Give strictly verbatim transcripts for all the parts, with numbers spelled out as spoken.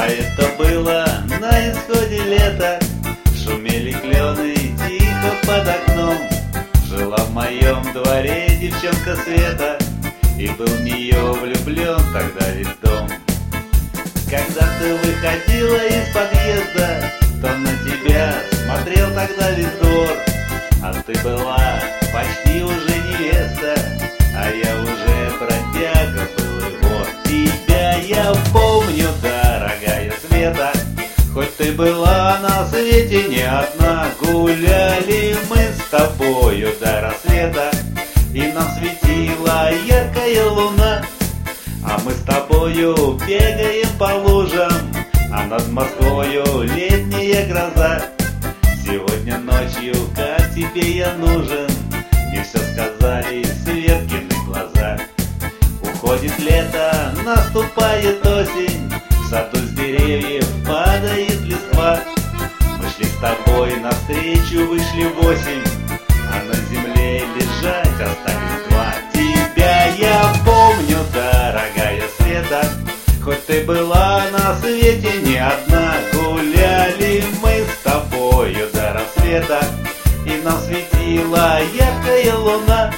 А это было на исходе лета. Шумели клены тихо под окном. Жила в моем дворе девчонка Света, и был в нее влюблен тогда весь дом. Когда ты выходила из подъезда, то на тебя смотрел тогда весь двор. А ты была почти уже невеста, а я уже бродяга был и вор. Тебя я помню, дорогая Света, хоть ты была на свете не одна. Гуляли мы с тобою до рассвета, и нам светила яркая луна. А мы с тобою бегаем по лужам, а над Москвою летняя гроза. Сегодня ночью, как тебе я нужен, мне все сказали Светкины глаза. Уходит лето, наступает осень, в саду с деревьев падает листва. Мы шли с тобой навстречу, вышли в восемь, а на земле лежать остались два. Тебя я помню, дорогая Света, хоть ты была на свете не одна. Гуляли мы с тобою до рассвета, и нам светила яркая луна.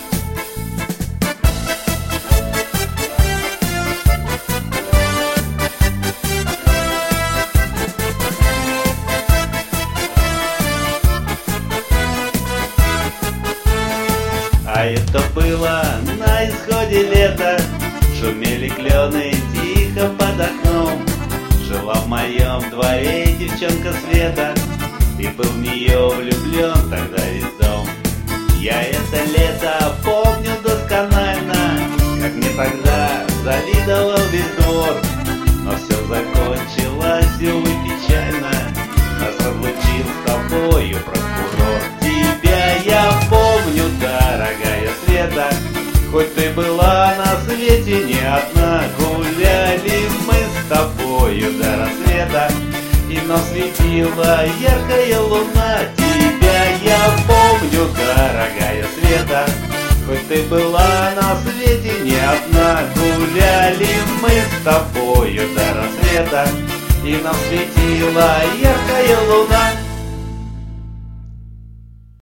А это было на исходе лета. Шумели клены тихо под окном. Жила в моем дворе девчонка Света, и был в нее влюблен тогда весь дом. Я это лето помню досконально, как мне тогда завидовал весь двор. Но все закончилось, увы, печально. Нас разлучил с тобою прокурор. Тебя я помню, дорогая Света, хоть ты была на свете не одна. Гуляли мы с тобою до рассвета, и нам светила яркая луна. Тебя я помню, дорогая Света, хоть ты была на свете не одна. Гуляли мы с тобою до рассвета, и нам светила яркая луна.